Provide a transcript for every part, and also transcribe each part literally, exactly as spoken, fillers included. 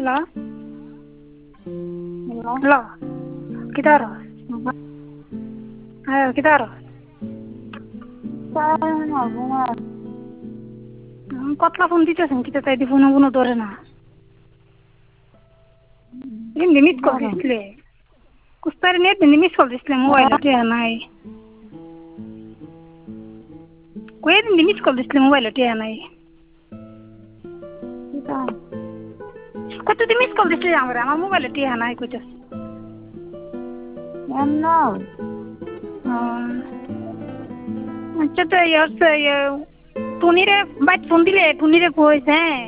Hello. Hello. Kita harus. Ayo kita harus. কতলা phone দিতেছেন kita তাই দি ফোন কোনো ধরে না এমনি মিস কল দিছিলে কুস্তারে নেট এমনি মিস কল দিছিলে মোবাইল টিয়া নাই কই এমনি মিস কল দিছিলে মোবাইল টিয়া নাই কত দিন মিস কল দিছিলে আমরা আমার মোবাইল টিয়া নাই কইতো No. আচ্ছা তো ইয়ারছে টুনিরে বাইট ফোন দিলে টুনিরে কইছ হ্যাঁ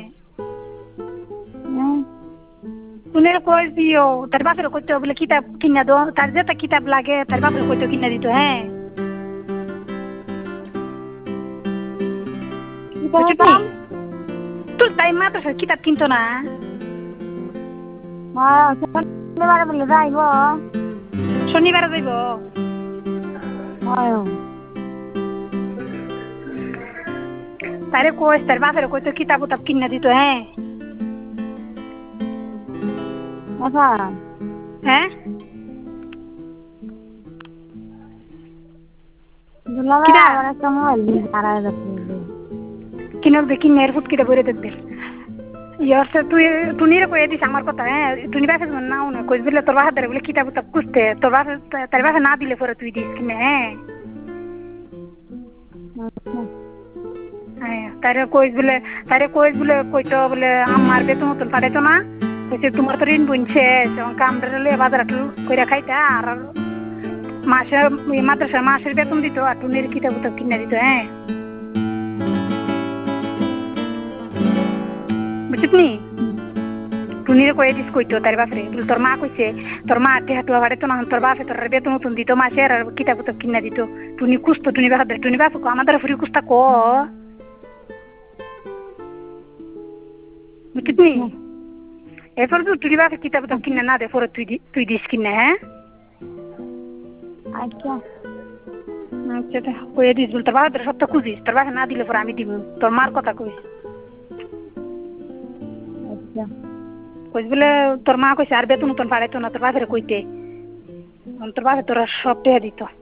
টুনিরে কইছ দিও তার বাপের কইতো বলে কিতাব কিনা দাও তার যেটা কিতাব লাগে তার বাপের কইতো কিনা দিত হ্যাঁ কিতাব তুই তাই মাদ্রাসার কিতাব কিনতো না হ্যাঁ শনিবার বলে যাইব শনিবার যাইব হ্যাঁ তারে কইছ তার বাপের কইতো কিতাব উতাব কিনা দিত হ্যাঁ আচ্ছা হ্যাঁ দুলাভাই আবার একটা মোবাইল দিয়ে হারায় যাচ্ছে কিনক দেখি মেয়ের ফুটকিটা ভরে দেখবে ইয়ারছে তুই টুনিরে কয়ে দিস আমার কথা হ্যাঁ টুনি বাপে যেমন নাও না কইস বলে তোর বাপের বলে কিতাব উতাব খুঁজতে তোর বাপে তার বাপে না দিলে পরে তুই দিস কিনে হ্যাঁ হ্যাঁ তারে কইস বলে তারে কইস বলে কইতো বলে আমার বেতন মতন পাঠাইতো না কইছে তোমার তো ঋণ বুনছে কামড়ে বাজার কইরা খাইতা আর মাসে মাদ্রাসা মাসের বেতন দিত আর টুনির কিতাব উতাব কিনে দিত হ্যাঁ বুঝছিস টুনিরে কয়ে দিস কইতো তার বাপরে বলে তোর মা কইছে তোর মা টেহাটুয়া ভাড়াইতো না তোর বাপে তোর বেতন মতন দিত মাসে আর কিতাব উতাব কিনা দিত টুনি কুস্তো টুনি বাপ টুনি বাপ আমাদের ফুরি কুস্তা ক বুঝছিস এরপর তুই টুনি বাপে কিতাব উতাব কিনা না দে পরে তুই তুই দিস কিনা হ্যাঁ আচ্ছা আচ্ছা কয়ে দিস বল তোর বাপের সপ্তাহ খুঁজিস তোর বাপে না দিলে পরে আমি দিব তোর মার কথা কইস আচ্ছা কইস বলে তোর মা কইছে আর বেতন মতন পাড়াইতো না তোর বাপের কইতে তোর বাপে তোরা সব টেহা দিত